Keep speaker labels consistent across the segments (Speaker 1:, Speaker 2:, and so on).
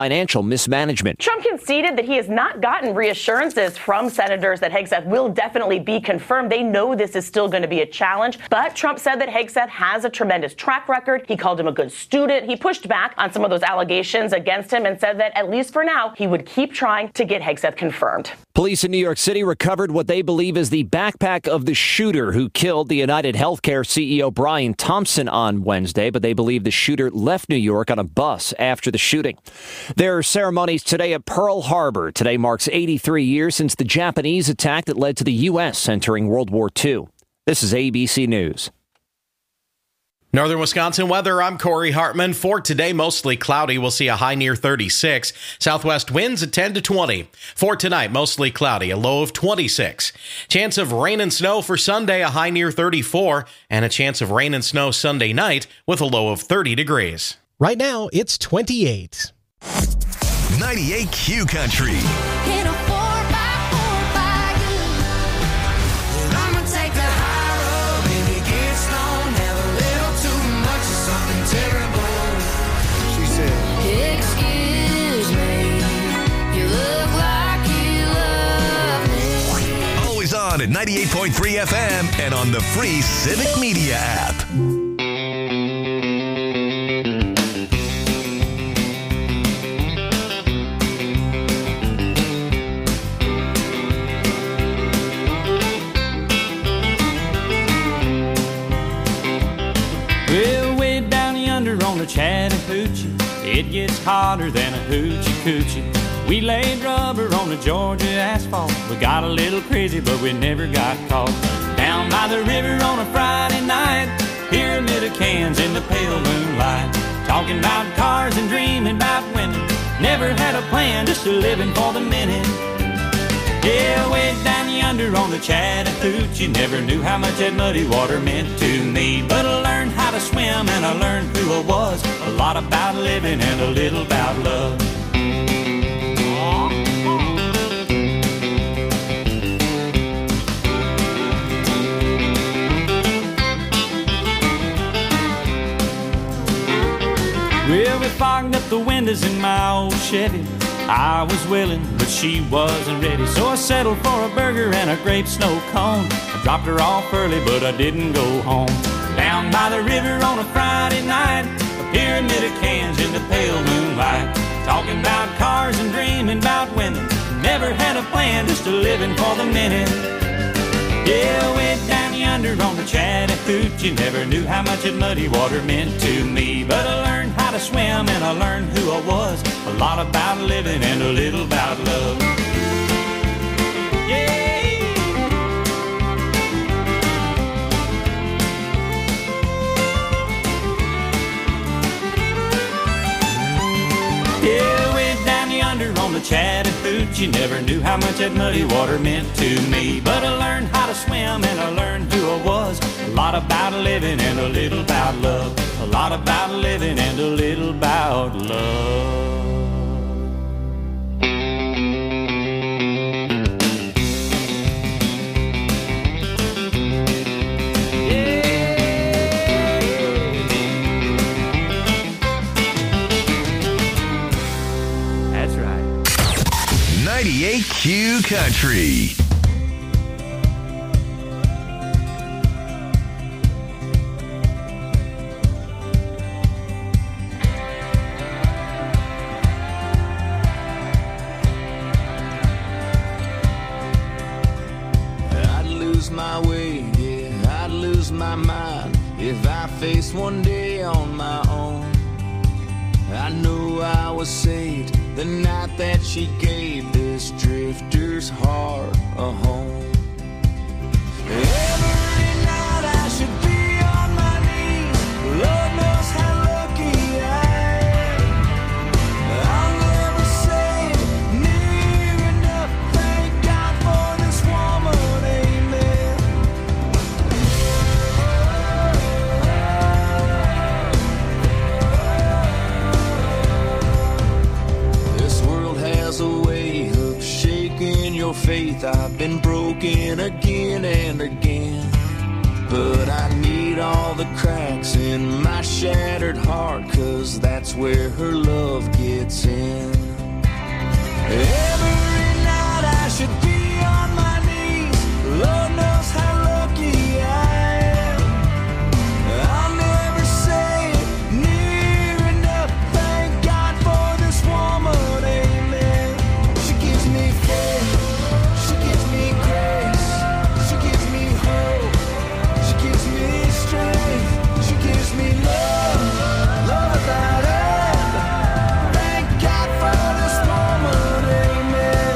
Speaker 1: financial mismanagement.
Speaker 2: Trump conceded that he has not gotten reassurances from senators that Hegseth will definitely be confirmed. They know this is still going to be a challenge, but Trump said that Hegseth has a tremendous track record. He called him a good student. He pushed back on some of those allegations against him and said that at least for now, he would keep trying to get Hegseth confirmed.
Speaker 1: Police in New York City recovered what they believe is the backpack of the shooter who killed the United Healthcare CEO Brian Thompson on Wednesday, but they believe the shooter left New York on a bus after the shooting. There are ceremonies today at Pearl Harbor. Today marks 83 years since the Japanese attack that led to the U.S. entering World War II. This is ABC News.
Speaker 3: Northern Wisconsin weather, I'm Corey Hartman. For today, mostly cloudy. We'll see a high near 36. Southwest winds at 10 to 20. For tonight, mostly cloudy, a low of 26. Chance of rain and snow for Sunday, a high near 34. And a chance of rain and snow Sunday night with a low of 30 degrees.
Speaker 4: Right now, it's 28.
Speaker 5: 98 Q Country. At 98.3 FM and on the free Civic Media app.
Speaker 6: Well, way down yonder on the Chattahoochee, it gets hotter than a hoochie coochie. We laid rubber on the Georgia asphalt. We got a little crazy, but we never got caught. Down by the river on a Friday night, pyramid of cans in the pale moonlight. Talking about cars and dreaming about women. Never had a plan, just a living for the minute. Yeah, way down yonder on the Chattahoochee, never knew how much that muddy water meant to me. But I learned how to swim and I learned who I was. A lot about living and a little about love. Well, we fogged up the windows in my old Chevy. I was willing, but she wasn't ready. So I settled for a burger and a grape snow cone. I dropped her off early, but I didn't go home. Down by the river on a Friday night, a pyramid of cans in the pale moonlight. Talking about cars and dreaming about women. Never had a plan, just a living for the minute. Yeah, way down yonder on the Chattahoochee, never knew how much that muddy water meant to me. But I learned how to swim and I learned who I was. A lot about living and a little about love. Yeah. Yeah, way down yonder on the Chattahoochee, never knew how much that muddy water meant to me. But I learned how to swim and I learned who I was. A lot about living and a little about love. A lot about living and a little about love. That's right.
Speaker 5: 98 Q Country.
Speaker 7: My way, yeah, I'd lose my mind if I faced one day on my own. I know I was saved the night that she gave this drifter's heart a home. Every night I should be on my knees. Lord knows how lucky I am. I'll never say near enough. Thank God for this woman, amen. This world has a way of shaking your faith. I've been broken again and again. but I need all the cracks in my shattered heart, 'cause that's where her love gets in. Every night I should be on my knees, Lord knows how lucky I am. I'll never say it near enough, thank God for this woman, amen. She gives me faith, she gives me grace, she gives me hope, she gives me strength, she gives me love, love without end. Thank God for this woman, amen.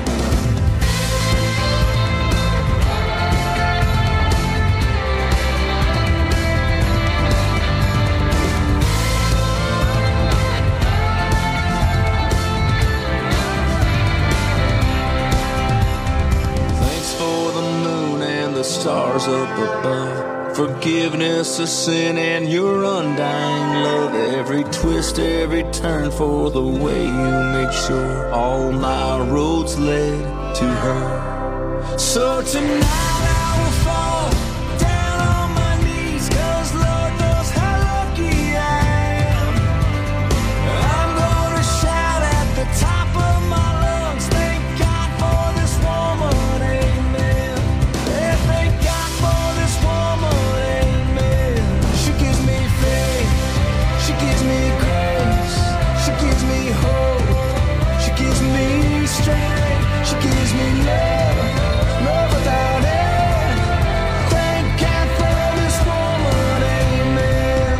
Speaker 7: Thanks for the moon and the stars up above, forgiveness of sin and your undying love. Every twist, every turn, for the way you make sure all my roads led to her. So tonight I will fall down on my knees, 'cause Lord knows how lucky I am. I'm gonna shout at the top of my lungs, thank God for this woman, amen. Yeah, thank God for this woman, amen. She gives me faith, she gives me grace, she gives me hope, she gives me strength, she gives me love, love without end. Thank God for this woman, amen.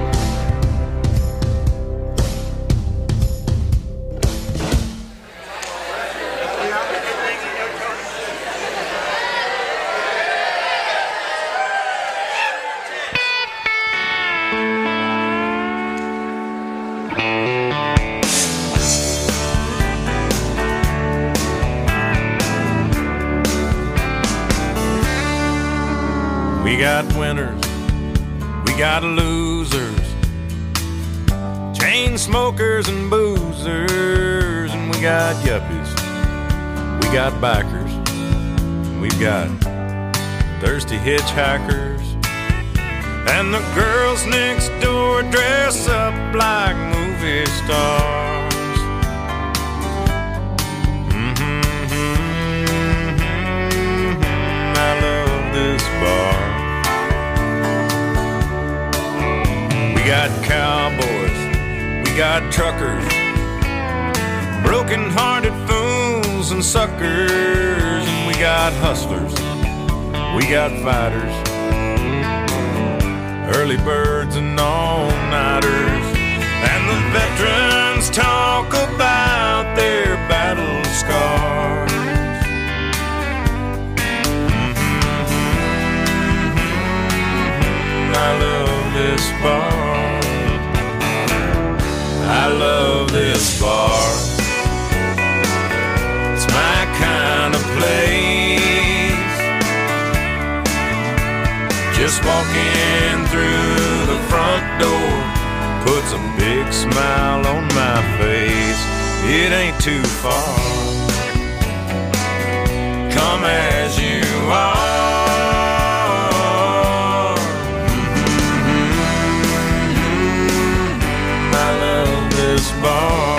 Speaker 6: We got winners, we got losers, chain smokers and boozers, and we got yuppies, we got bikers, we've got thirsty hitchhikers, and the girls next door dress up like movie stars. I love this bar. We got cowboys, we got truckers, broken-hearted fools and suckers, and we got hustlers, we got fighters, early birds and all-nighters, and the veterans talk about their battle scars. I love this bar. I love this bar. It's my kind of place. Just walking through the front door puts a big smile on my face. It ain't too far. Come as you are. Bar.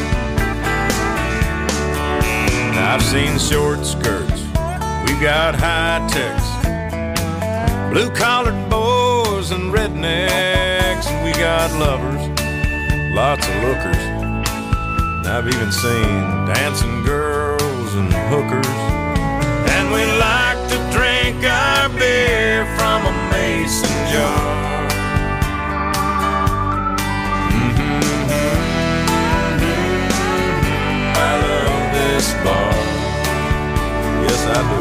Speaker 6: I've seen short skirts, we've got high techs, blue-collared boys and rednecks, and we got lovers, lots of lookers. And I've even seen dancing girls and hookers, and we like to drink our beer from a mason jar. Bar. Yes, I do.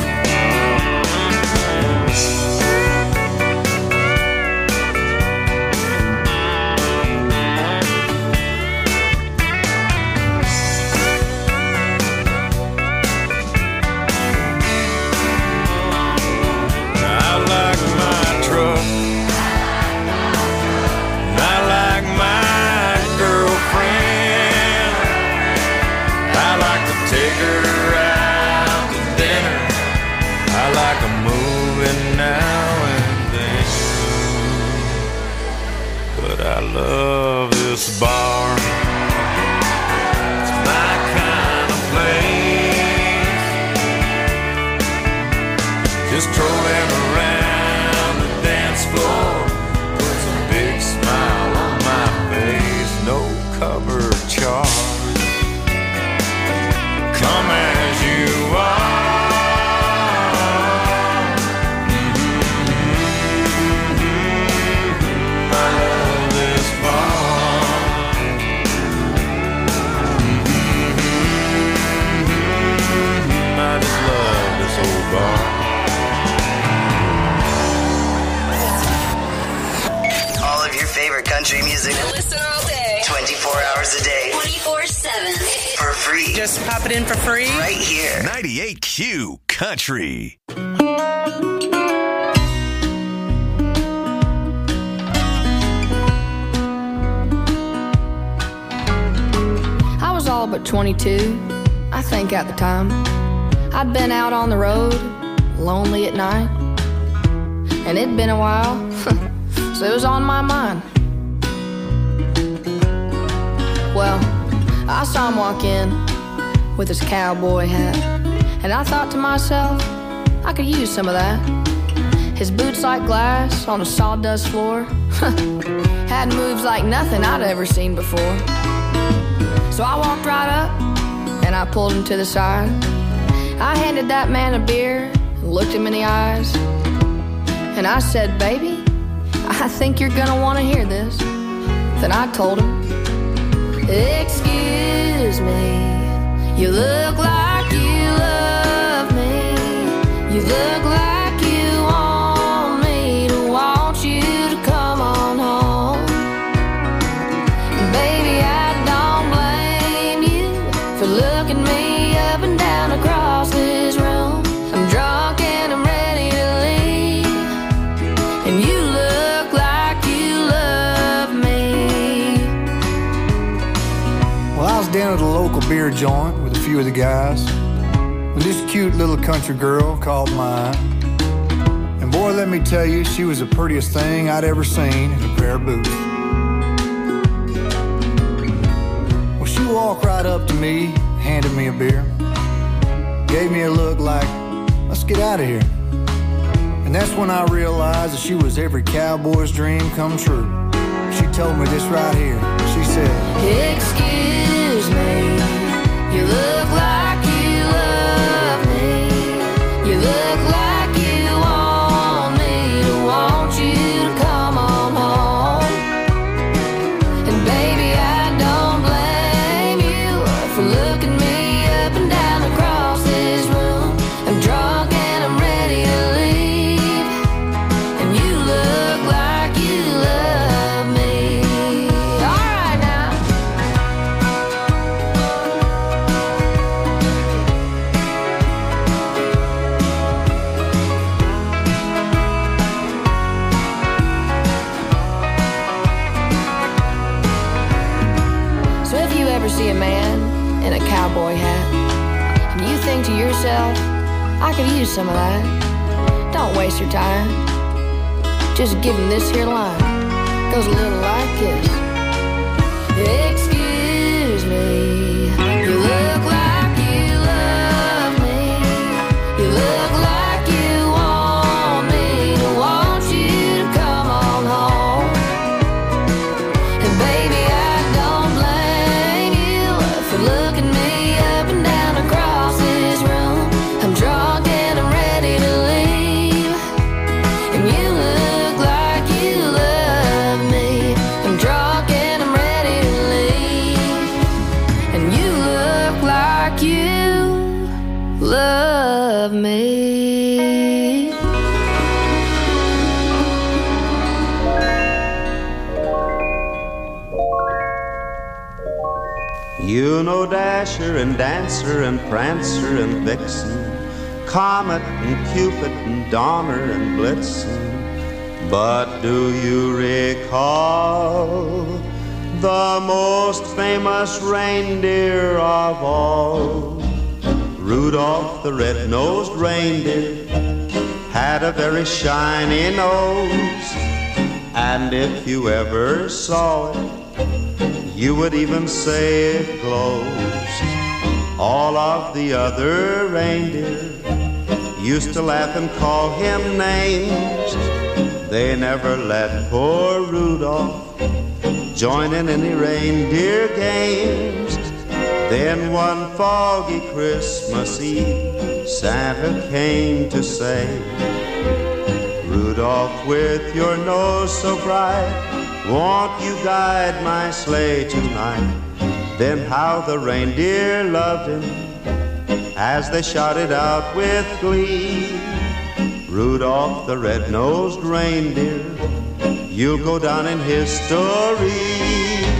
Speaker 6: I like my truck
Speaker 8: love this bar. It's my kind of place. Just trolling around the dance floor puts a big smile on my face. No cover charge. Come as you are.
Speaker 9: All of your favorite country music.
Speaker 10: Listen all day.
Speaker 9: 24 hours a day.
Speaker 10: 24/7.
Speaker 9: For free.
Speaker 11: Just pop it in for free.
Speaker 9: Right here.
Speaker 5: 98Q Country.
Speaker 12: I was all but 22, I think at the time. I'd been out on the road, lonely at night. And it'd been a while, so it was on my mind. Well, I saw him walk in with his cowboy hat, and I thought to myself, I could use some of that. His boots like glass on a sawdust floor had moves like nothing I'd ever seen before. So I walked right up and I pulled him to the side. I handed that man a beer and looked him in the eyes, and I said, baby, I think you're gonna want to hear this. Then I told him, excuse me, you look like you love me. You look like you want me to want you to come on home. Baby, I don't blame you for looking me up and down across this room. I'm drunk and I'm ready to leave, and you look like you love me.
Speaker 13: Well, I was down at a local beer joint with a few of the guys, when this cute little country girl caught my eye. And boy, let me tell you, she was the prettiest thing I'd ever seen in a pair of boots. Well, she walked right up to me, handed me a beer, gave me a look like, let's get out of here. And that's when I realized that she was every cowboy's dream come true. She told me this right here. She said,
Speaker 12: excuse me, you look like you love me. You look like you want me to want you to come on home. And baby, I don't blame you for looking me up and down across this room. I'm drunk and I'm ready to leave, and you look like you love me. All right now. So if you ever see a man in a cowboy hat, and you think to yourself, I could use some of that, don't waste your time. Just give him this here line. Goes a little like this. Excuse me, you look like you love me. You look like you want me to want you to come on home. And baby, I don't blame you for looking me up and down across this room. I'm drunk and I'm ready to leave, and you look like you love me. I'm drunk and I'm ready to leave, and you look like you love me.
Speaker 14: You know Dasher and Dancer and Prancer and Vixen, Comet and Cupid and Donner and Blitzen. But do you recall the most famous reindeer of all? Rudolph the red-nosed reindeer had a very shiny nose And if you ever saw it, you would even say it glows. All of the other reindeer used to laugh and call him names. They never let poor Rudolph join in any reindeer games. Then one foggy Christmas Eve, Santa came to say, Rudolph, with your nose so bright, won't you guide my sleigh tonight? Then how the reindeer loved him as they shouted out with glee, Rudolph the red-nosed reindeer, you'll go down in history.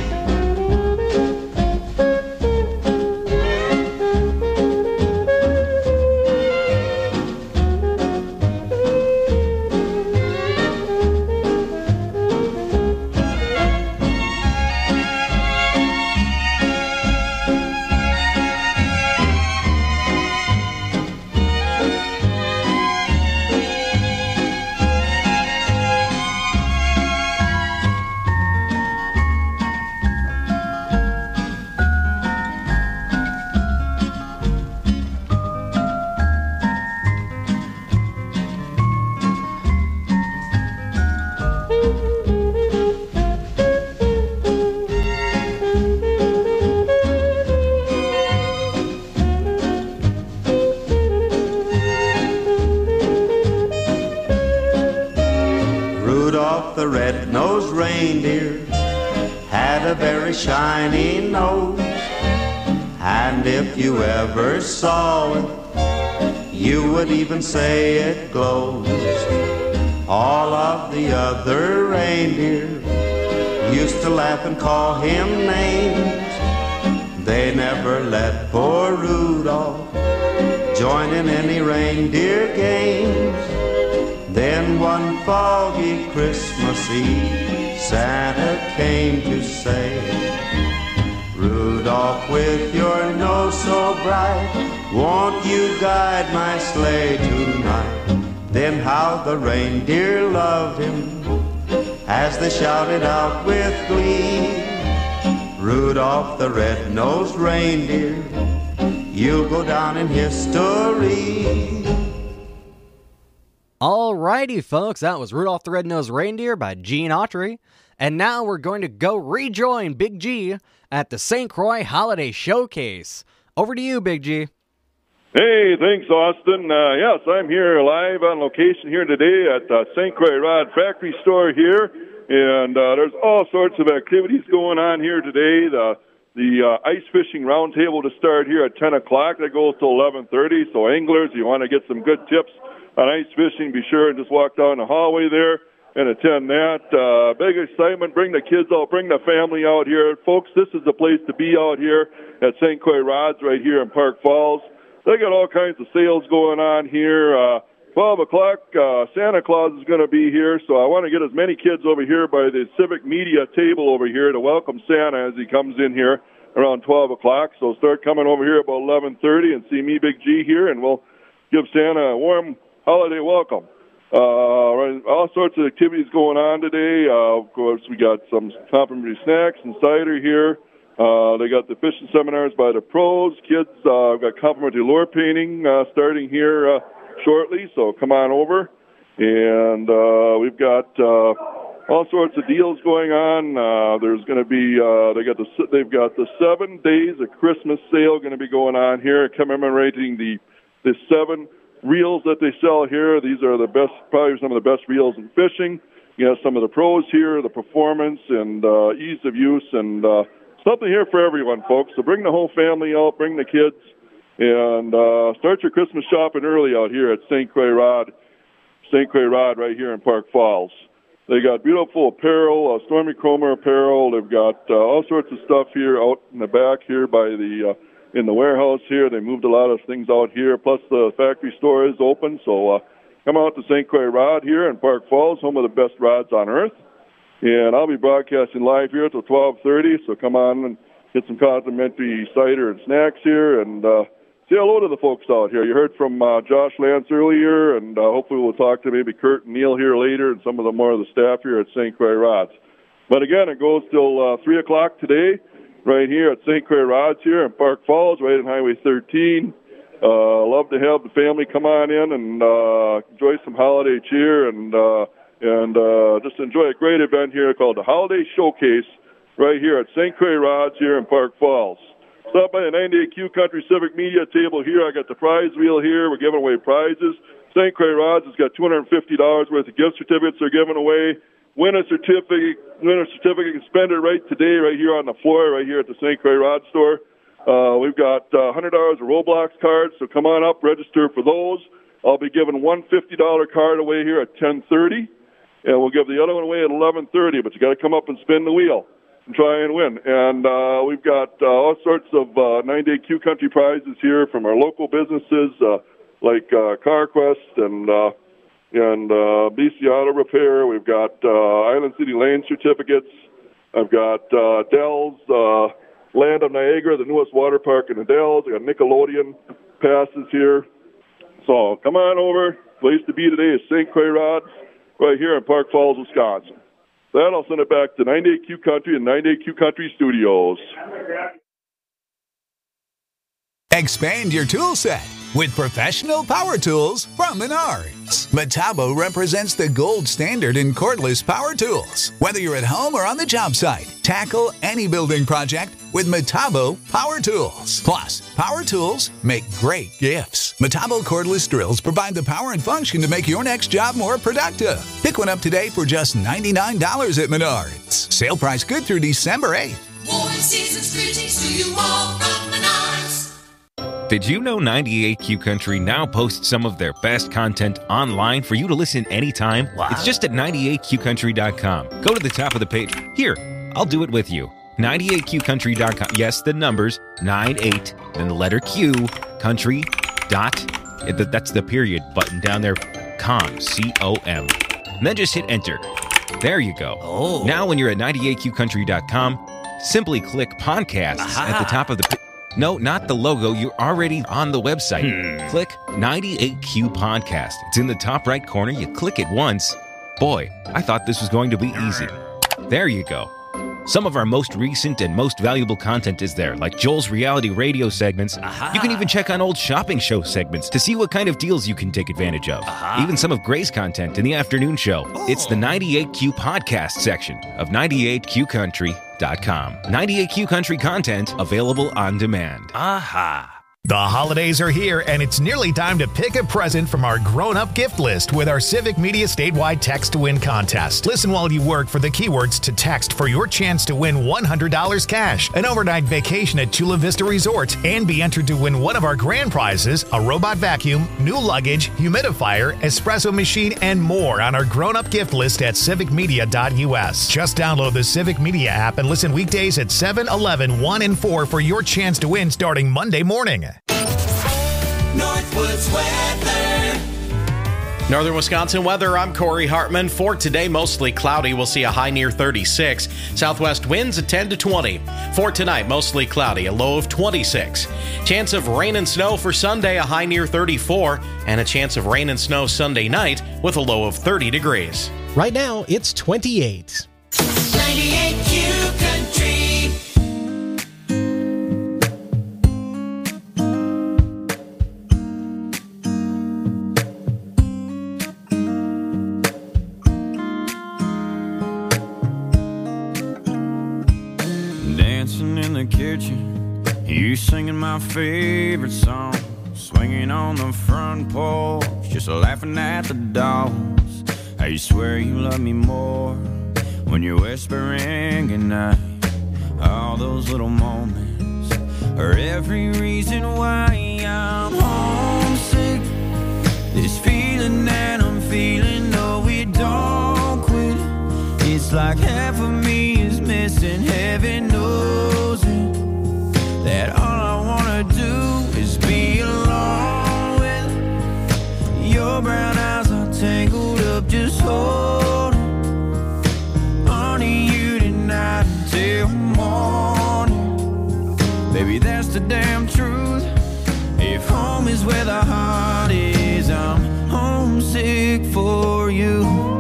Speaker 14: Rudolph the red-nosed reindeer had a very shiny nose, and if you ever saw it, you would even say it glows. All of the other reindeer used to laugh and call him names. They never let poor Rudolph join in any reindeer games. Then one foggy Christmas Eve, Santa came to say, Rudolph, with your nose so bright, won't you guide my sleigh tonight? Then how the reindeer loved him as they shouted out with glee, Rudolph the red-nosed reindeer, you'll go down in history.
Speaker 11: Alrighty, folks, that was Rudolph the Red-Nosed Reindeer by Gene Autry. And now we're going to go rejoin Big G at the St. Croix Holiday Showcase. Over to you, Big G.
Speaker 15: Hey, thanks, Austin. Yes, I'm here live on location here today at St. Croix Rod Factory Store here. And there's all sorts of activities going on here today. The ice fishing roundtable to start here at 10 o'clock. That goes till 11:30. So anglers, you want to get some good tips on ice fishing, be sure and just walk down the hallway there and attend that. Big excitement. Bring the kids out. Bring the family out here. Folks, this is the place to be out here at St. Croix Rods right here in Park Falls. They got all kinds of sales going on here. 12 o'clock, Santa Claus is going to be here, so I want to get as many kids over here by the Civic Media table over here to welcome Santa as he comes in here around 12 o'clock. So start coming over here about 11:30 and see me, Big G, here, and we'll give Santa a warm holiday welcome. All sorts of activities going on today. Of course, we got some complimentary snacks and cider here. They got the fishing seminars by the pros. Kids got complimentary lure painting starting here shortly, so come on over. And we've got all sorts of deals going on. There's going to be they've got the 7 days of Christmas sale going to be going on here, commemorating the 7 reels that they sell here. These are the best, probably some of the best reels in fishing. You have some of the pros here, the performance and ease of use, and something here for everyone, folks. So bring the whole family out, bring the kids, and start your Christmas shopping early out here at St. Croix Rod right here in Park Falls. They got beautiful apparel, Stormy Cromer apparel. They've got all sorts of stuff here out in the back here by the in the warehouse here. They moved a lot of things out here, plus the factory store is open. So come out to St. Croix Rod here in Park Falls, home of the best rods on earth. And I'll be broadcasting live here till 12:30, so come on and get some complimentary cider and snacks here, and say hello to the folks out here. You heard from Josh Lance earlier, and hopefully we'll talk to maybe Kurt and Neil here later and some of the more of the staff here at St. Croix Rods. But again, it goes till 3 o'clock today right here at St. Croix Rods here in Park Falls, right on Highway 13. Love to have the family come on in and enjoy some holiday cheer and just enjoy a great event here called the Holiday Showcase right here at St. Croix Rods here in Park Falls. Stop by the 98Q Country Civic Media table here. I got the prize wheel here. We're giving away prizes. St. Croix Rods has got $250 worth of gift certificates they're giving away. Win a certificate and spend it right today, right here on the floor, right here at the St. Croix Rods store. We've got $100 of Roblox cards, so come on up, register for those. I'll be giving one $50 card away here at 10:30, and we'll give the other one away at 11:30, but you got to come up and spin the wheel and try and win. And we've got all sorts of 98Q Country prizes here from our local businesses like CarQuest and BC Auto Repair. We've got Island City Lane certificates. I've got Dells, Land of Niagara, the newest water park in the Dells. I got Nickelodeon passes here. So come on over. Place to be today is St. Croix Rods right here in Park Falls, Wisconsin. Then I'll send it back to 98Q Country and 98Q Country Studios.
Speaker 5: Expand your tool set with professional power tools from Menards. Metabo represents the gold standard in cordless power tools. Whether you're at home or on the job site, tackle any building project with Metabo power tools. Plus, power tools make great gifts. Metabo cordless drills provide the power and function to make your next job more productive. Pick one up today for just $99 at Menards. Sale price good through December 8th.
Speaker 12: Warm season's greetings to you all from Menards.
Speaker 16: Did you know 98Q Country now posts some of their best content online for you to listen anytime? Wow. It's just at 98QCountry.com. Go to the top of the page. Here, I'll do it with you. 98QCountry.com. Yes, the numbers, 98, then the letter Q, country, that's the period button down there, com, C-O-M. And then just hit enter. There you go. Oh. Now when you're at 98QCountry.com, simply click podcasts at the top of the No, not the logo. You're already on the website. Click 98Q Podcast. It's in the top right corner. You click it once. Boy, I thought this was going to be easy. There you go. Some of our most recent and most valuable content is there, like Joel's reality radio segments. You can even check on old shopping show segments to see what kind of deals you can take advantage of. Even some of Gray's content in the afternoon show. It's the 98Q Podcast section of 98QCountry.com. 98Q Country content available on demand.
Speaker 4: The holidays are here, and it's nearly time to pick a present from our grown-up gift list with our Civic Media statewide text-to-win contest. Listen while you work for the keywords to text for your chance to win $100 cash, an overnight vacation at Chula Vista Resort, and be entered to win one of our grand prizes, a robot vacuum, new luggage, humidifier, espresso machine, and more on our grown-up gift list at civicmedia.us. Just download the Civic Media app and listen weekdays at 7, 11, 1, and 4 for your chance to win starting Monday morning.
Speaker 12: Northwoods weather.
Speaker 3: Northern Wisconsin weather, I'm Corey Hartman. For today, mostly cloudy. We'll see a high near 36. Southwest winds at 10 to 20. For tonight, mostly cloudy, a low of 26. Chance of rain and snow for Sunday, a high near 34. And a chance of rain and snow Sunday night with a low of 30 degrees.
Speaker 4: Right now, it's 28.
Speaker 12: 98Q Country.
Speaker 6: Kitchen, you singing my favorite song, swinging on the front porch, just laughing at the dogs. How you swear you love me more when you're whispering goodnight. All those little moments are every reason why I'm homesick. This feeling that I'm feeling, no, it don't quit. It's like half of me is missing, heaven knows it. That all I wanna do is be alone with your brown eyes are tangled up, just holding on to you tonight until morning. Baby, that's the damn truth. If
Speaker 7: is where the heart is. I'm homesick for you.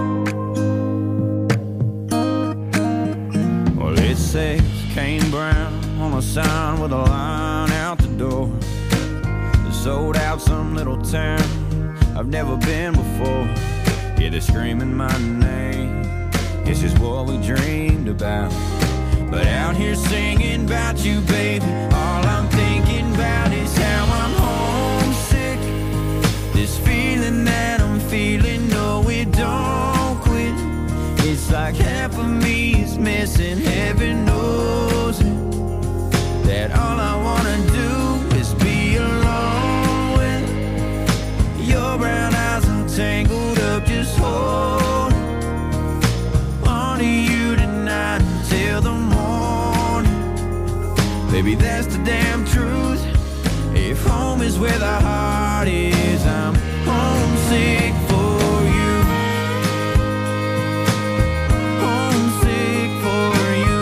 Speaker 7: Well, it says Kane Brown on a sign with a line out the door. Sold out some little town I've never been before. Yeah, they're screaming my name. It's just what we dreamed about. But out here singing about you, baby, all I'm thinking about is how I'm homesick. This feeling that I'm feeling, no, it don't quit. It's like half of me is missing, heaven knows it. That all I wanna do is be alone with your brown eyes are tangled up, just hold on to you tonight till the morning. Baby, that's the damn truth. If home is where the heart is, I'm homesick for you. Homesick for you.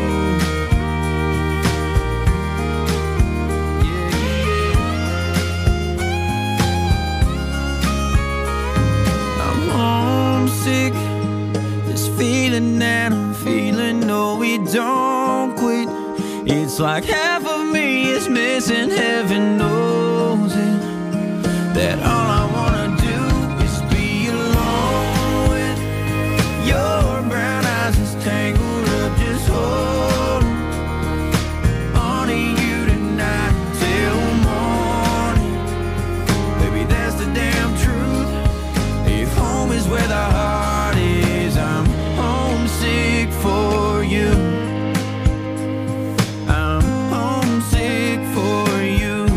Speaker 7: Homesick, this feeling that I'm feeling, no, it don't quit. It's like half of me is missing, heaven knows it. That all I wanna do is be alone with your brown eyes is tangled up, just hold on to you tonight till morning. Baby, that's the damn truth. If home is where the heart is, I'm homesick for you. I'm homesick for you.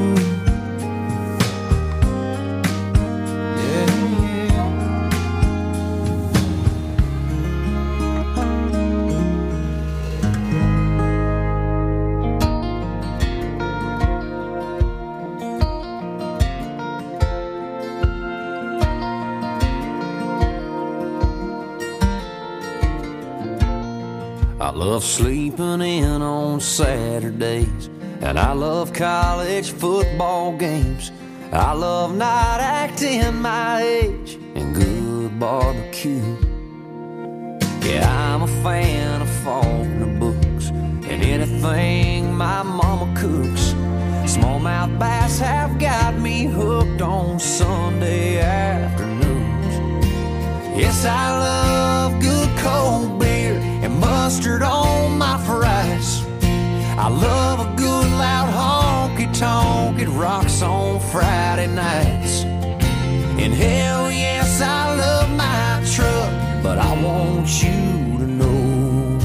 Speaker 17: I love sleeping in on Saturdays, and I love college football games. I love not acting my age and good barbecue. Yeah, I'm a fan of Faulkner books and anything my mama cooks. Smallmouth bass have got me hooked on Sunday afternoons. Yes, I love good cold beer and mustard on my fries. I love a good loud honky-tonk, it rocks on Friday nights. And hell yes, I love my truck, but I want you to know,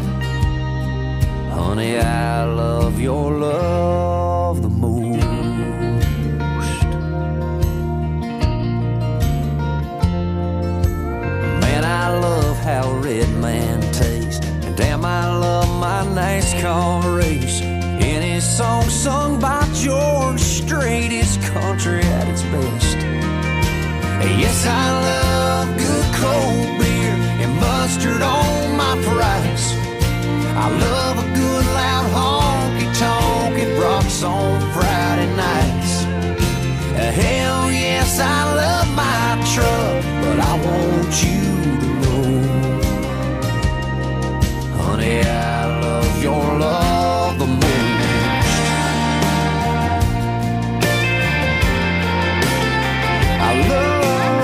Speaker 17: honey, I love your love the most. Man, I love how Red Man tastes, and damn, I love my NASCAR race. Any song sung by George Strait is country at its best. Yes, I love good cold beer and mustard on my fries. I love a good loud honky-tonk, it rocks on Friday nights. Hell yes, I love my truck, but I want you to know, honey, I love your love the most. I love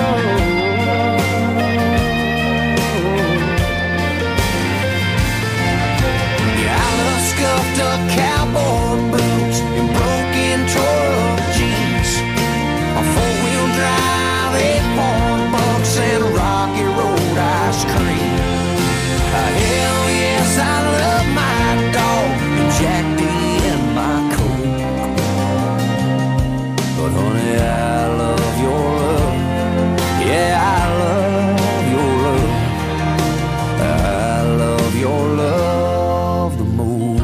Speaker 17: scuffed up cowboy boots and broken tore-up jeans, a four-wheel drive, 8-point bucks, and Rocky Road ice cream. Hell yes, I love my dog and Jack D and my Coke. But honey, I love your love. Yeah, I love your love. I love your love the most.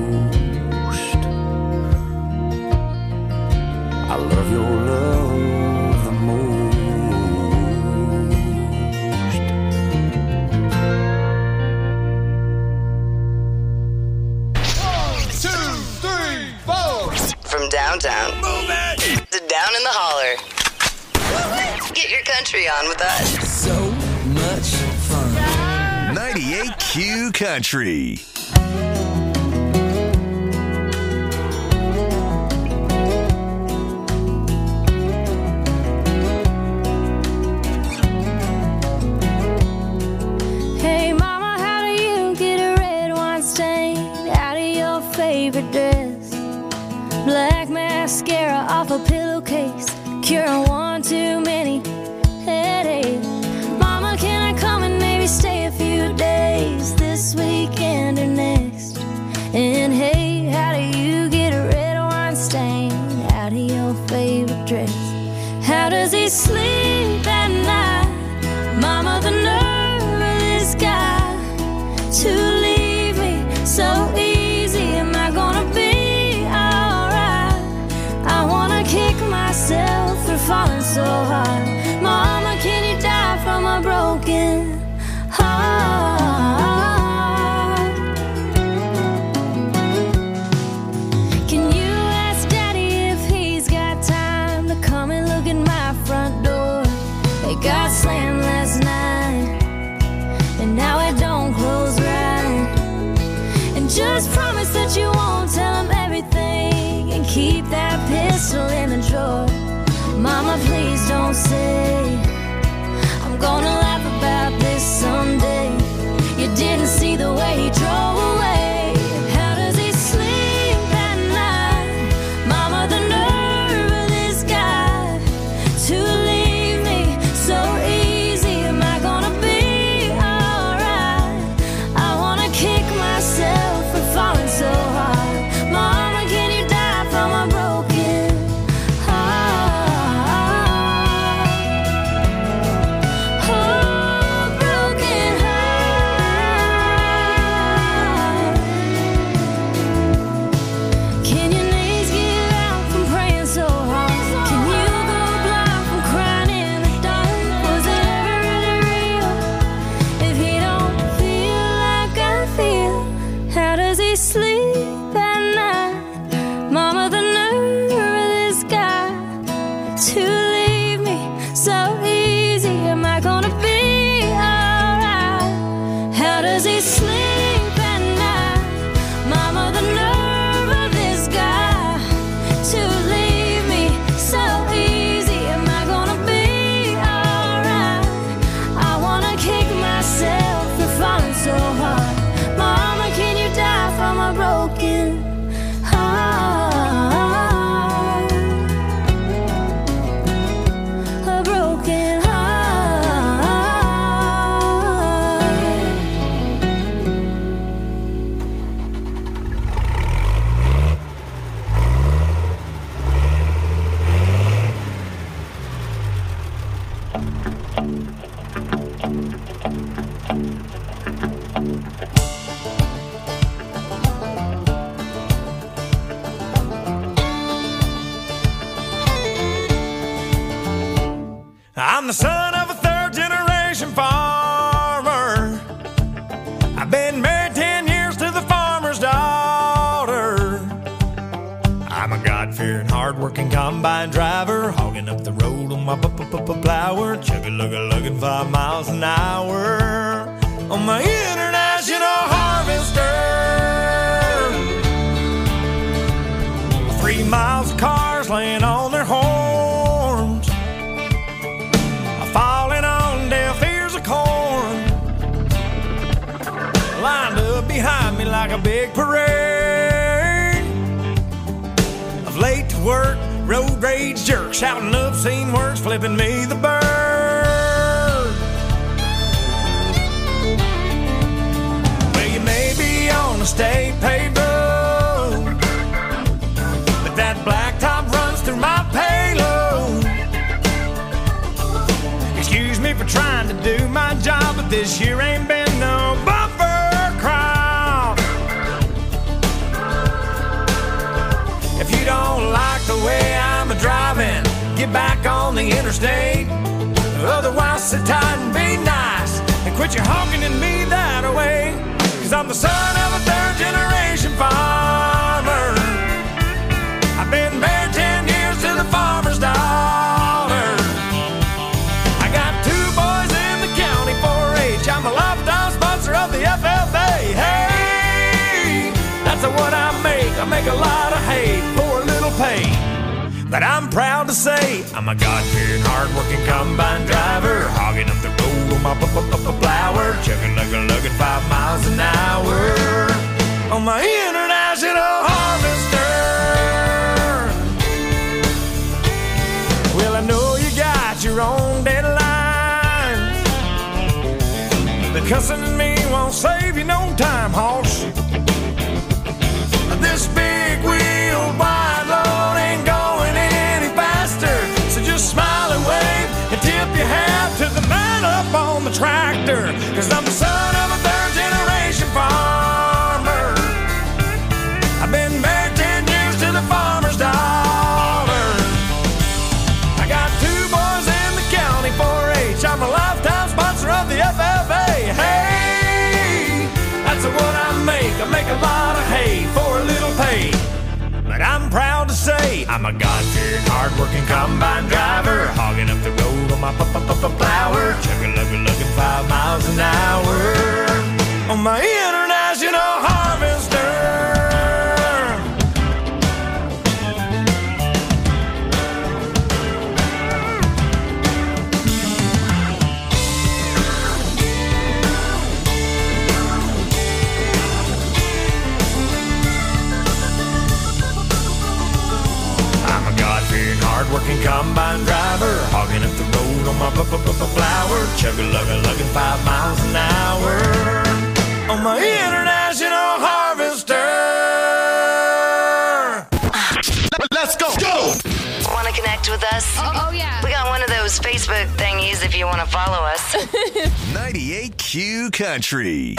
Speaker 17: I love your love the most.
Speaker 9: 1, 2, 3, 4. From downtown. Move it! To in the holler. Get your country on with us.
Speaker 18: So much fun. 98Q Country.
Speaker 12: Hey mama, how do you get a red wine stain out of your favorite dress? Black mascara off a pillowcase, curing one too many headaches. Mama, can I come and maybe stay a few days this weekend or next? And hey, how do you get a red wine stain out of your favorite dress? How does he sleep at night? Mama, the nerve of this guy to leave me so easy. Am I gonna be alright? I wanna kick myself for falling so hard. Mama, can you die from a broken heart? Can you ask Daddy if he's got time to come and look at my front door? It got slammed last night, and now it don't close right. And just promise that you won't tell him everything, and keep that pistol in the drawer. Mama, please don't say I'm gonna laugh about this someday. You didn't see the way he drove away. How does he sleep at night? Mama, the nerve of this guy to leave me so easy. Am I gonna be alright? I wanna kick myself for falling so hard. Mama, can you die from a broken heart? Oh, broken heart. Can your knees give out from praying so hard? Can you go blind from crying in the dark? Was it ever really real if he don't feel like I feel? How does he sleep at night? Mama, the nerve of this guy to leave me so easy. Am I gonna be alright? How does he sleep at night? Mama, the nerve of this guy to leave me so easy. Am I gonna be alright? I wanna kick myself for falling so hard. Mama, can you die from a broken heart? A broken heart.
Speaker 19: I'm the son of a third-generation farmer. I've been married 10 years to the farmer's daughter. I'm a God-fearing, hard-working combine driver, hogging up the road on my plower, chugga-lugga-lugging 5 miles an hour on my international harvester. 3 miles of cars laying on their horns, falling on deaf ears of corn, lined up behind me like a big parade of late to work, road rage jerks, shouting obscene words, flipping me the bird. Well, you may be on a state paved road, but that blacktop runs through my payload. Excuse me for trying to do my job, but this year ain't been no bumper crop. If you don't like the way I'm a-driving, get back on the interstate. Otherwise, sit tight and be nice and quit your honking at me that way. 'Cause I'm the son of a third-generation farmer. I've been married 10 years to the farmer's daughter. But I'm proud to say I'm a God-fearing, hard-working combine driver, hogging up the road on my flower, chugging, lugging 5 miles an hour on my International Harvester. Well, I know you got your own deadlines, but cussing at me won't save you no time, hoss. This big wheel wide load ain't going any faster, so just smile and wave and tip your hat to the man up on the tractor, 'cause I'm the son of a third-generation farmer. I've been married 10 years to the farmer's daughter. I got 2 boys in the county 4-H. I'm a lifetime sponsor of the FFA. Hey, that's what I make. I make a lot of hay for a little pay. But I'm proud to say I'm a God-fearing, hard-working combine driver, hogging up the road on my flower, chugging, lugging 5 miles an hour on my International Harvester. Hard-working combine driver, hogging up the road on my flower, chugging, lugging 5 miles an hour on my International Harvester.
Speaker 18: Let's go! Go!
Speaker 10: Want to connect with us? Oh, yeah. We got one of those Facebook thingies if you want to follow us.
Speaker 18: 98Q Country.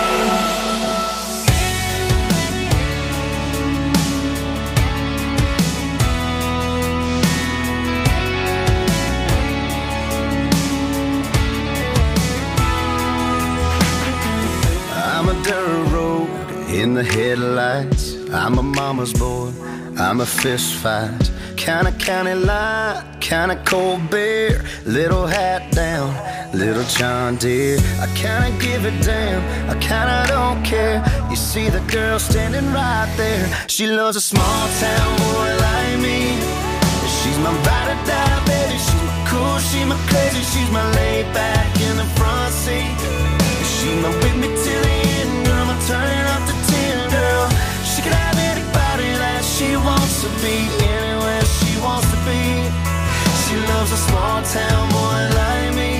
Speaker 20: I'm a dirt road in the headlights. I'm a mama's boy, I'm a fist fight. Kinda county line, kinda cold beer. Little hat down, little John Deere. I kinda give it down, I kinda don't care. You see the girl standing right there. She loves a small town boy like me. She's my ride or die, baby. She's my cool, she's my crazy. She's my laid back in the front seat. She's my with me till the end, girl. I'm turning up the 10, girl. She can have anybody that she wants to be, anywhere she wants to be. She loves a small town boy like me.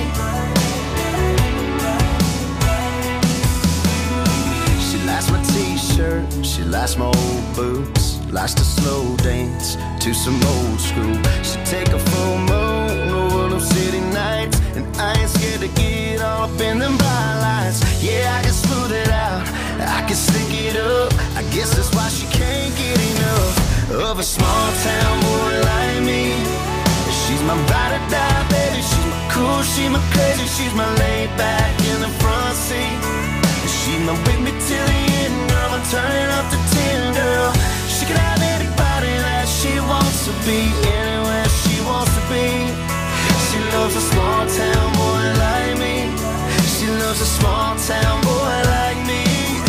Speaker 20: She likes my t-shirt, she likes my old boots, likes to slow dance to some old school. She take a full moon over them city nights, and I ain't scared to get all up in them bright lights. Yeah, I can smooth it out, I can stick it up. I guess that's why she can't get enough of a small town boy like me. She's my ride or die, baby. She's my cool, she's my crazy. She's my laid back in the front seat. She's my with me till the end, girl. I'm turning up the 10, girl. She can have anybody that she wants to be, anywhere she wants to be. She loves a small town boy like me. She loves a small town boy like me.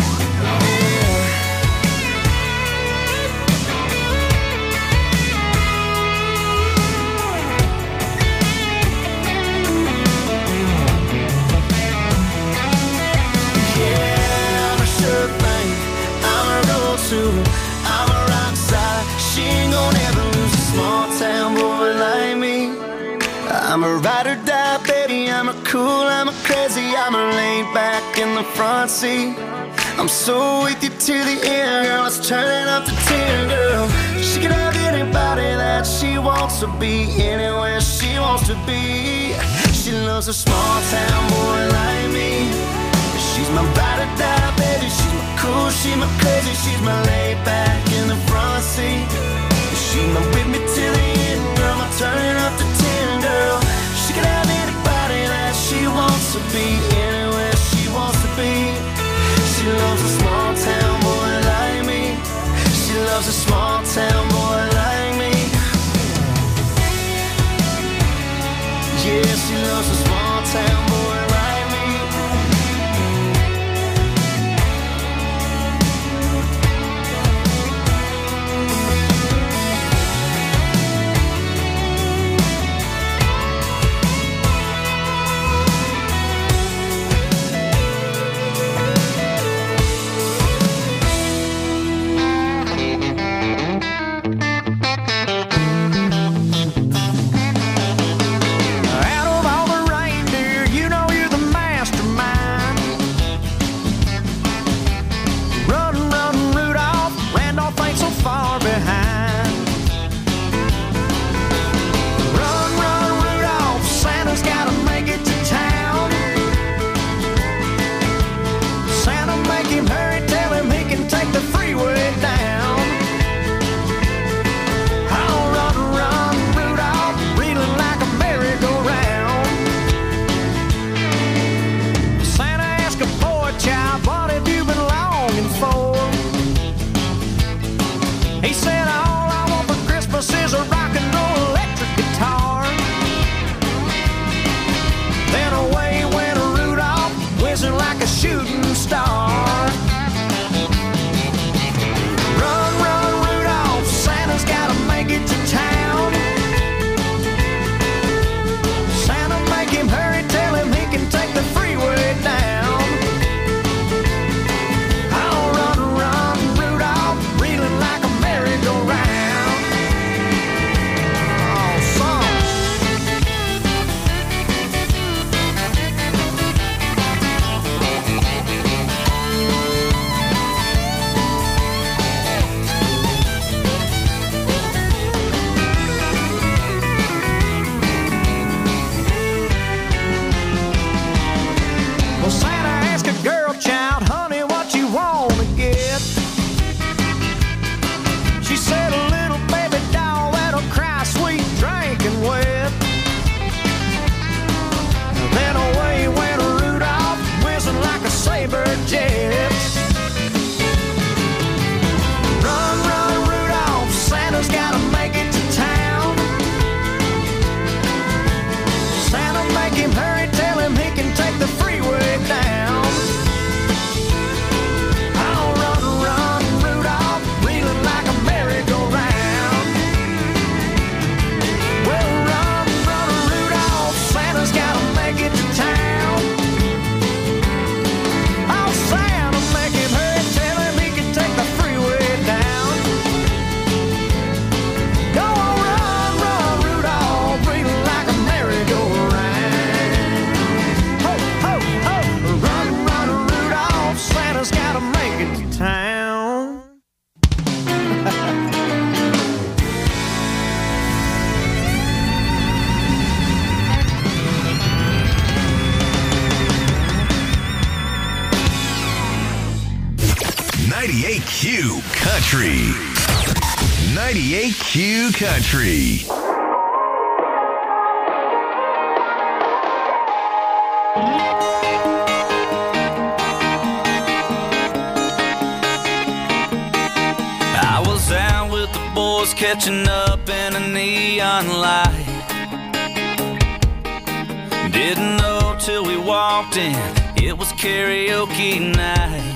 Speaker 20: I'm a rock star. She ain't gonna ever lose a small town boy like me. I'm a ride or die, baby. I'm a cool, I'm a crazy. I'm a laid back in the front seat. I'm so with you to the end, girl. Let's turn it up to 10, girl. She can have anybody that she wants to be, anywhere she wants to be. She loves a small town boy like me. She's my ride or die, baby. She's my cool, she's my crazy. She's my laid back in the front seat. She's my with me till the end, girl. I'm turning up to 10, girl. She can have anybody that she wants to be, anywhere she wants to be. She loves a small town boy like me. She loves a small town boy like me. Yeah, she loves a small town boy like me. make it to town. Santa, make him hurry, tell him he can take the freeway down. I'll run, Rudolph, reeling like a merry-go-round. Oh, son. Well, Santa asked a girl child, honey, what you wanna get? She said a little baby doll that'll cry sweet, drinking wet. Then away went Rudolph, whizzing like a saber jet. Run, Rudolph, Santa's gotta make it to town. Santa, make him hurry, tell him he can take the freeway down. I'll run, Rudolph, reeling like a merry-go-round. Well, run, Rudolph, Santa's gotta make it to town. Oh, Santa, make him hurry, tell him he can take the freeway down. Go on, run, Rudolph, reeling like a merry-go-round. Ho, ho, ho, run, Rudolph, Santa's gotta make it to town.
Speaker 18: 98Q Country. 98Q Country.
Speaker 6: I was out with the boys catching up in a neon light. Didn't know till we walked in, it was karaoke night.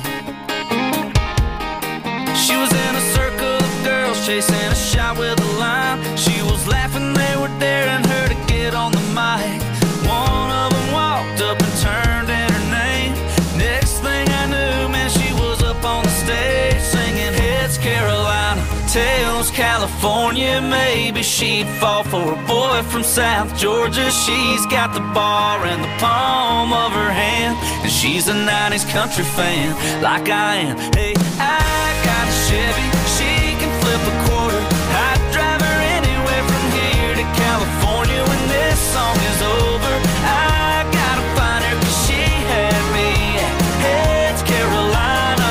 Speaker 6: She was in a circle of girls chasing a shot with a line. She was laughing, they were daring her to get on the mic. One of them walked up and turned in her name. Next thing I knew, man, she was up on the stage singing Heads Carolina, Tails California. Maybe she'd fall for a boy from South Georgia. She's got the bar in the palm of her hand, and she's a 90s country fan like I am. Hey, I got a Chevy, she can flip a quarter. I'd drive her anywhere from here to California when this song is over. I gotta find her 'cause she had me at Heads Carolina.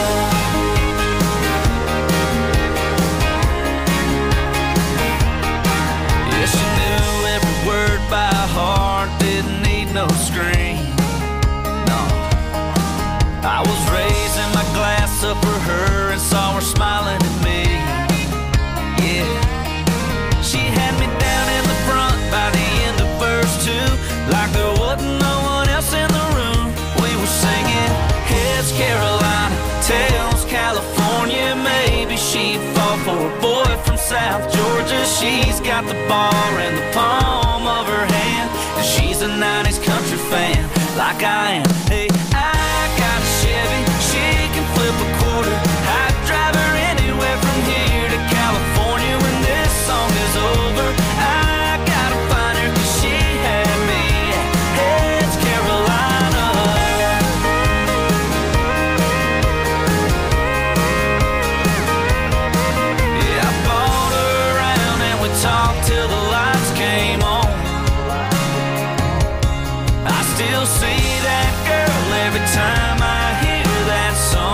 Speaker 6: Yeah, she knew every word by heart, didn't need no screen. No, I was raising my glass up for her and saw her smiling at me. Yeah, she had me down in the front by the end of verse 2, like there wasn't no one else in the room. We were singing Heads Carolina, Tails California. Maybe she'd fall for a boy from South Georgia. She's got the bar in the palm of her hand, and she's a 90s country fan like I am. Hey, I got a Chevy, she can flip a quarter. I'd drive her anywhere from here to California when this song is over. I gotta find her 'cause she had me at Heads Carolina. Yeah, I bought her around and we talked till the lights came on. I still see that girl every time I hear that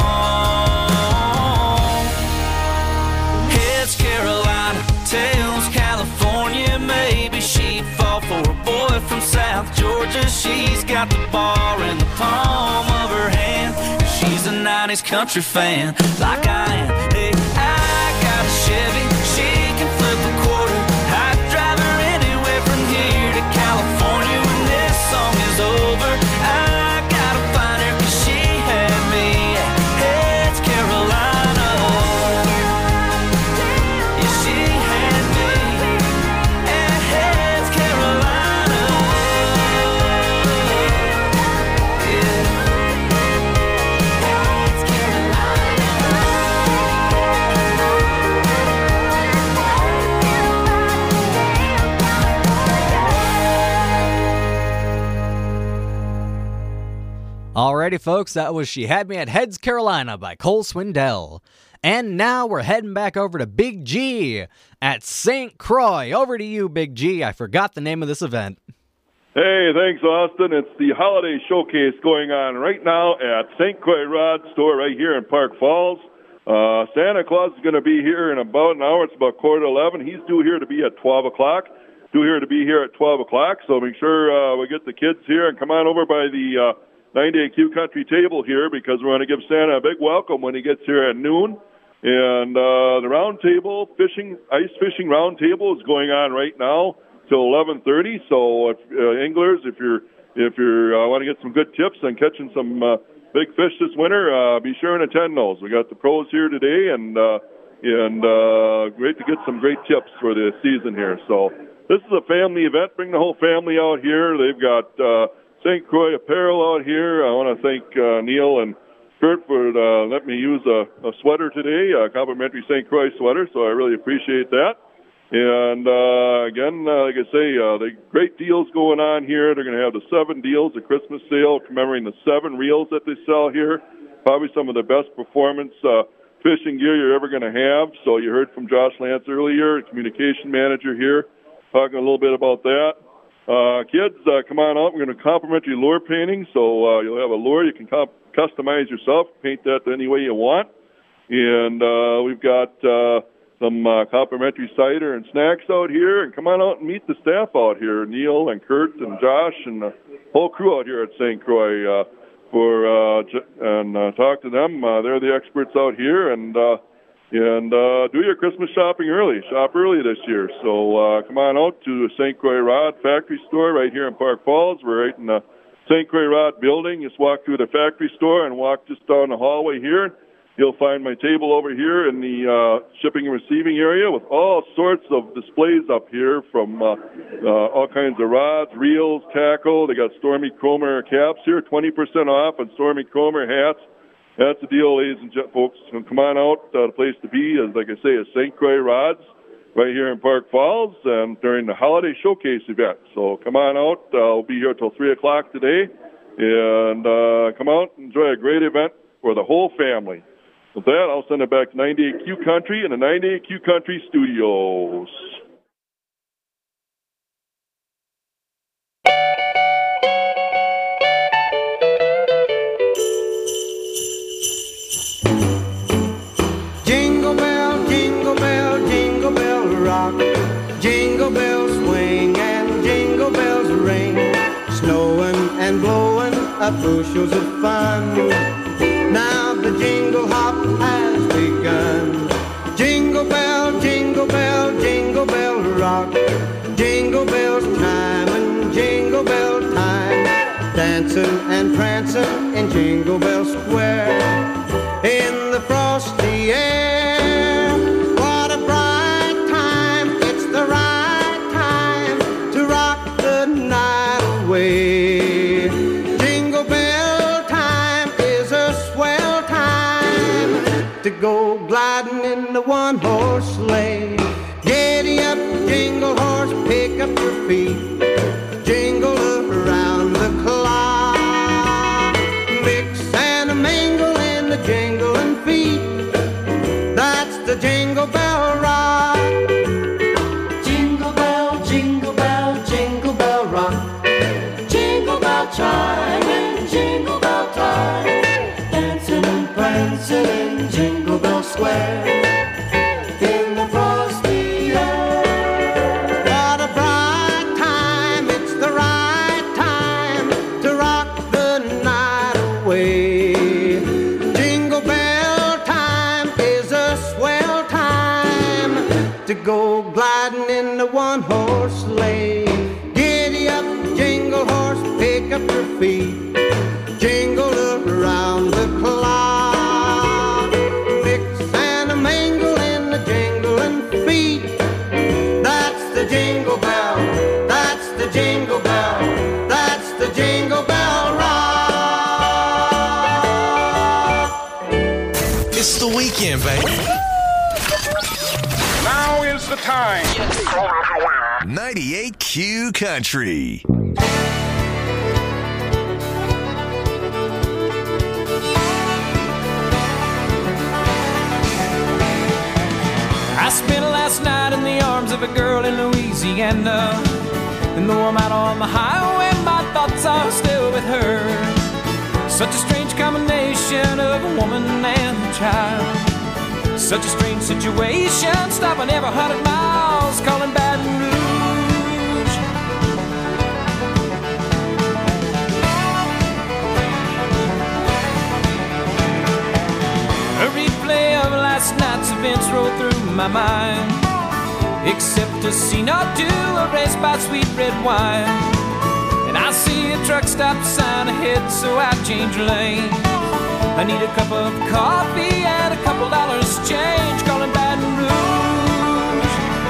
Speaker 6: song. Heads Carolina, Tails California. Maybe she'd fall for a boy from South Georgia. She's got the bar in the palm of her hand, and she's a 90s country fan like I am. Hey, I got a Chevy, she can flip a quarter. I'd drive her anywhere from here to California when this song is over. I gotta find her 'cause she had me at Heads Carolina. Yeah, she had
Speaker 11: Alrighty, folks, that was She Had Me at Heads, Carolina by Cole Swindell. And now we're heading back over to Big G at St. Croix. Over to you, Big G. I forgot the name of this event.
Speaker 15: Hey, thanks, Austin. It's the holiday showcase going on right now at St. Croix Rod Store right here in Park Falls. Santa Claus is going to be here in about an hour. It's about 10:45. He's due here to be at 12 o'clock. Due here to be here at 12 o'clock. So make sure we get the kids here and come on over by the 98Q Country table here because we're going to give Santa a big welcome when he gets here at noon. And the round table, ice fishing round table is going on right now till 11:30. So if anglers, if you want to get some good tips on catching some big fish this winter, be sure and attend those. We got the pros here today, and great to get some great tips for the season here. So this is a family event. Bring the whole family out here. They've got St. Croix apparel out here. I want to thank Neil and Kurt for letting me use a sweater today, a complimentary St. Croix sweater, so I really appreciate that. And again, like I say, the great deals going on here. They're going to have the 7 deals, the Christmas sale, commemorating the 7 reels that they sell here. Probably some of the best performance fishing gear you're ever going to have. So you heard from Josh Lance earlier, communication manager here, talking a little bit about that. Kids, come on out. We're going to complimentary lure painting. So you'll have a lure you can customize yourself, paint that any way you want. And we've got some complimentary cider and snacks out here. And come on out and meet the staff out here, Neil and Kurt and Josh and the whole crew out here at St. Croix and talk to them. They're the experts out here. And do your Christmas shopping early. Shop early this year. So come on out to the St. Croix Rod Factory Store right here in Park Falls. We're right in the St. Croix Rod building. Just walk through the factory store and walk just down the hallway here. You'll find my table over here in the shipping and receiving area with all sorts of displays up here from all kinds of rods, reels, tackle. They got Stormy Cromer caps here, 20% off on Stormy Cromer hats. That's the deal, ladies and folks. So come on out. The place to be is, like I say, is St. Croix Rods right here in Park Falls during the holiday showcase event. So come on out. I'll be here till 3 o'clock today. And come out and enjoy a great event for the whole family. With that, I'll send it back to 98Q Country and the 98Q Country Studios.
Speaker 20: Jingle bell, jingle bell, jingle bell rock. Jingle bells swing and jingle bells ring. Snowing and blowing up bushels of fun. Now the jingle hop has begun. Jingle bell, jingle bell, jingle bell rock. Jingle bells time and jingle bell time. Dancing and prancing in Jingle Bell Square. In the frosty air, what a bright time. It's the right time to rock the night away. Jingle bell time is a swell time to go gliding in the one-horse sleigh. Giddy up, jingle horse, pick up your feet. Jingle around the clock. Mix and mingle in the jingling feet. That's the Jingle Bell Rock. Jingle bell, jingle bell, jingle bell rock. Jingle bell chime and jingle bell time. Dancing and prancing in Jingle Bell Square. In the frosty air. What a bright time, it's the right time to rock the night away. Jingle bell time is a swell time to go gliding in the one-horse sleigh. Giddy up, jingle horse, pick up your feet. Jingle around the clock. Mix and mingle in the jingling feet. That's the Jingle Bell. That's the Jingle Bell. That's the Jingle Bell Rock.
Speaker 18: It's the weekend, baby.
Speaker 19: Now is the time.
Speaker 18: 98Q Country.
Speaker 6: I spent last night in the arms of a girl in Louisiana, and though I'm out on the highway, my thoughts are still with her. Such a strange combination of a woman and a child. Such a strange situation, stopping every 100 miles, calling Baton Rouge. A replay of last night's events rolled through my mind, except a scene or two erased by sweet red wine. And I see a truck stop sign ahead, so I change lane. I need a cup of coffee and a couple dollars change, calling Baton Rouge.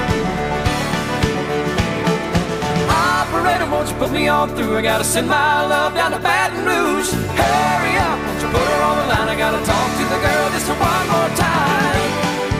Speaker 6: Operator, won't you put me on through? I gotta send my love down to Baton Rouge. Hurry up, won't you put her on the line? I gotta talk to the girl just one more time.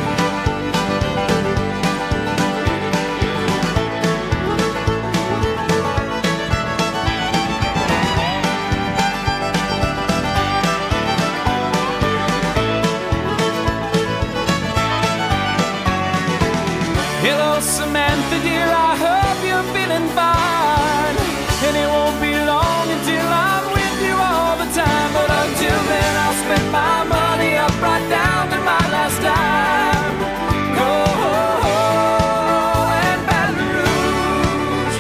Speaker 6: Hello, Samantha, dear, I hope you're feeling fine. And it won't be long until I'm with you all the time. But until then, I'll spend my money up right down to my last dime. Go and Baton Rouge.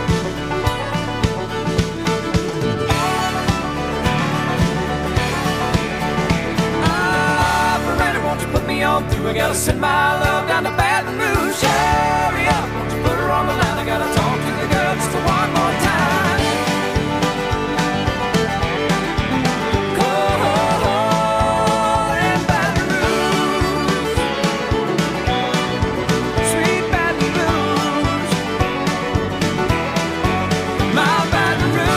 Speaker 6: Operator, won't you put me on through? I gotta send my love down to Baton Rouge. Hurry up, won't you put her on the line? I gotta talk to the girl just one more time. Go and Baton Rouge, sweet Baton Rouge, my Baton Rouge.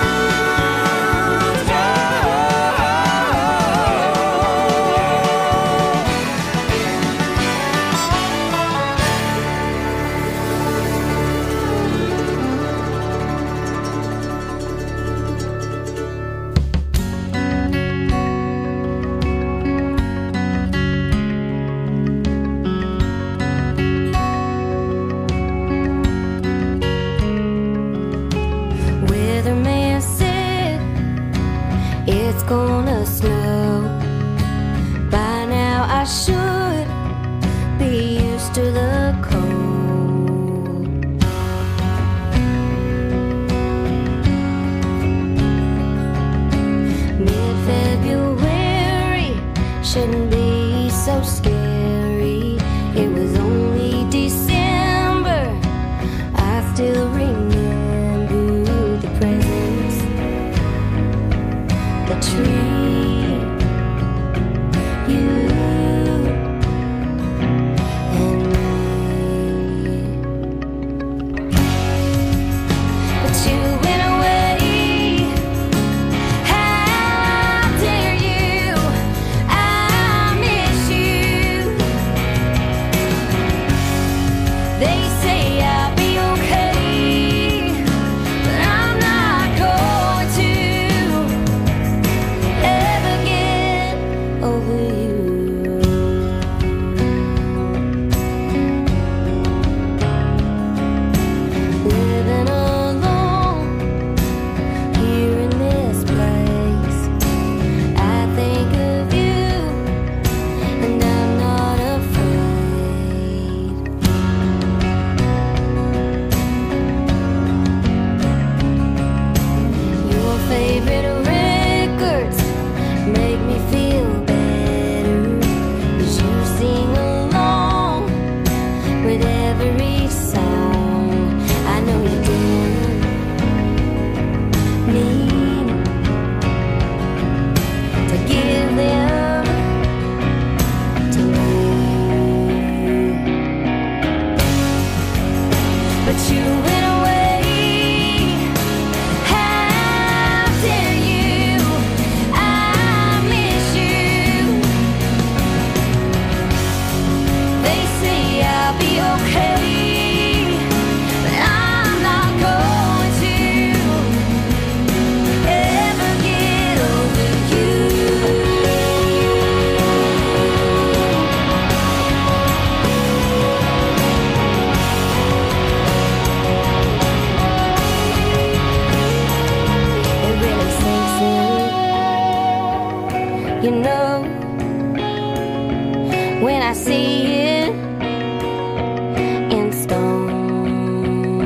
Speaker 12: Weatherman said it's gonna snow. By now I should be used to the cold. Mid-February shouldn't be so scary. It was only December. I still remember the presents, the tree, you and me. But you went away. How dare you? I miss you. They say I'll be okay, but I'm not going to ever get over you. Living alone here in this place, I think of you and I'm not afraid. Your favorite records make me feel better, 'cause you sing along with every song. I know you didn't mean to give them to me, but you went away. How dare you? I miss you. They say I'll be okay, but I'm not going to ever get over you. I see it in stone.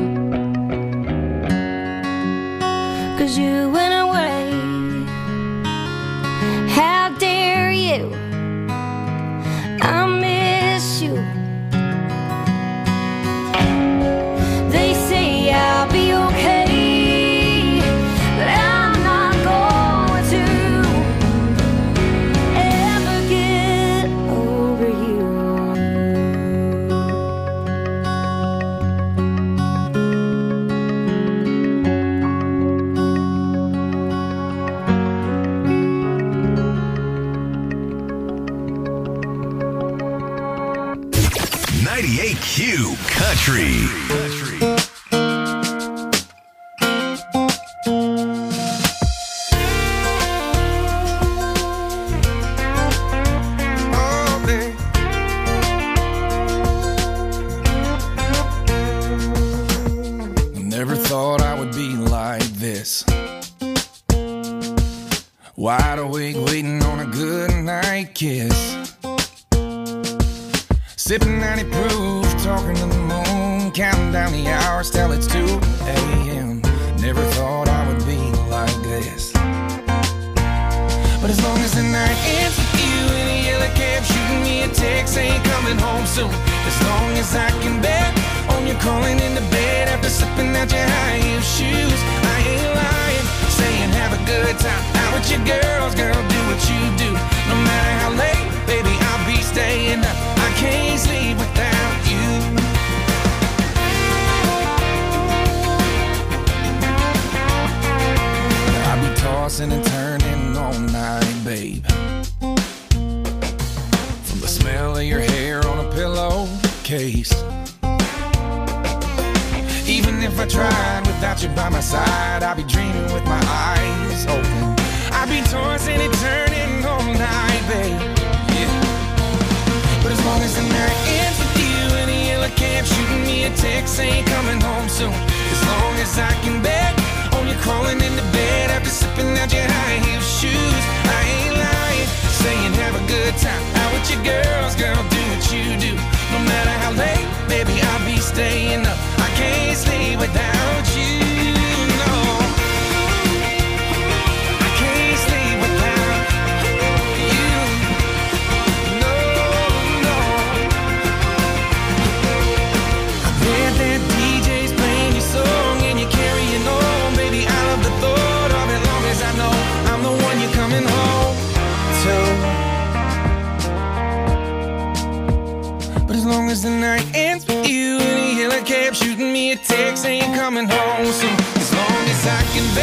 Speaker 12: 'Cause you went away. How dare you? I miss you. They say I'll be okay, but I'm not going to ever get over you.
Speaker 4: 98Q Country.
Speaker 19: Never thought I would be like this. Wide awake, waiting on a good night kiss. Sipping 90 proof, talking to the moon, counting down the hours till it's 2 a.m. Never thought I would be like this. But as long as the night ends with you in a yellow cab, shooting me a text saying coming home soon. As long as I can bet on you calling into bed after slipping out your high heel shoes. I ain't lying, saying have a good time out with your girls, girl, do what you do. No matter how late, baby, I'll be staying up. I can't sleep without you. I'll be tossing and turning all night, babe. From the smell of your hair on a pillowcase. Even if I tried without you by my side, I'd be dreaming with my eyes open. I'd be tossing and turning all night, babe. Yeah. But as long as the night ends with you in a yellow cab, shooting me a text saying coming home soon. As long as I can bet on you crawling into bed after sipping out your high heel shoes. I ain't lying, saying have a good time out with your girls, girl, do what you do. No matter how late, baby, I'll be staying up. I can't sleep without you, no. I can't sleep without you, no, no. I bet that DJ's playing your song and you're carrying on, baby. I love the thought of it, long as I know I'm the one you're coming home to. But as long as the night ends with you in a yellow cab, shooting me a text saying coming home soon.